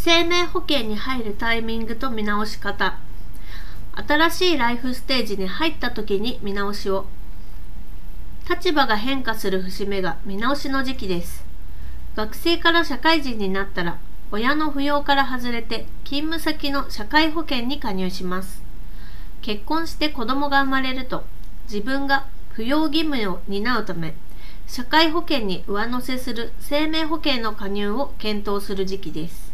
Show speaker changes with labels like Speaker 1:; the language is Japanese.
Speaker 1: 生命保険に入るタイミングと見直し方。新しいライフステージに入った時に見直しを。立場が変化する節目が見直しの時期です。学生から社会人になったら、親の扶養から外れて勤務先の社会保険に加入します。結婚して子供が生まれると、自分が扶養義務を担うため、社会保険に上乗せする生命保険の加入を検討する時期です。